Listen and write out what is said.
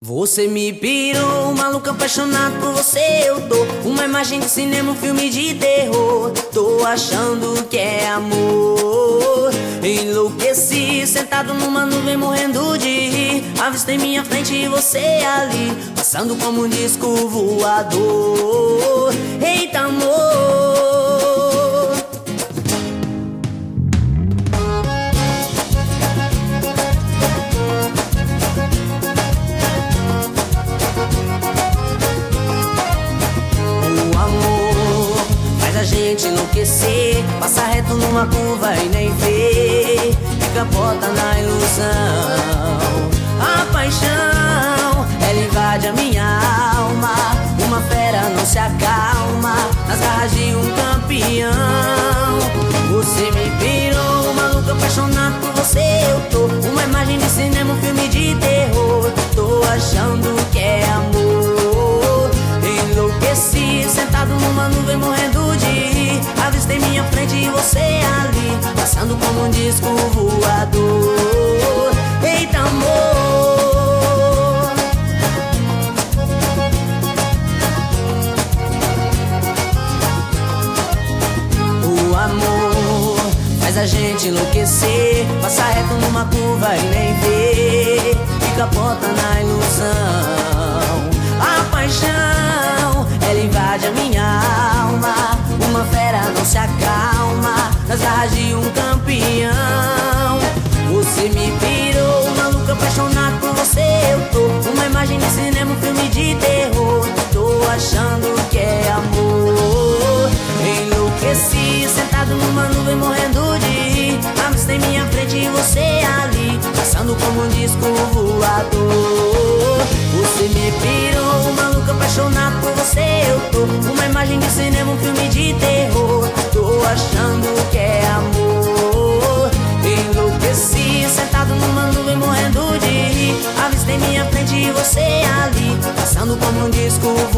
Você me pirou, maluco apaixonado por você eu tô. Uma imagem de cinema, um filme de terror. Tô achando que é amor. Enlouqueci, sentado numa nuvem morrendo de rir. Avistei minha frente e você ali, passando como um disco voador. Eita amor, a gente enlouquecer, passa reto numa curva e nem vê, fica bota na ilusão. A paixão, ela invade a minha alma, uma fera não se acalma, nas garras de um campeão. Você me pirou, maluco apaixonado por você eu tô. Uma imagem de cinema, um filme de terror. Tô achando que é amor. Enlouqueci, sentado numa nuvem morrendo de rir. Avistei minha frente e você ali, passando como um disco voador. Eita amor, o amor faz a gente enlouquecer, passa reto numa curva e nem vê, fica bota na ilusão. A paixão, ela invade a minha alma, uma fera não se acalma, nas garras de um campeão. Você me pirou, maluco apaixonado por você eu tô. Uma imagem de cinema, um filme de terror. Tô achando que é amor. Enlouqueci, sentado numa nuvem morrendo de rir. Avistei minha frente e você ali, passando como um disco voador. Você me pirou, maluco apaixonado por você eu tô. Uma imagem de cinema, um filme de terror. Tô achando que é amor. Enlouqueci, sentado numa nuvem morrendo de rir. Avistei minha frente e você ali, passando como um disco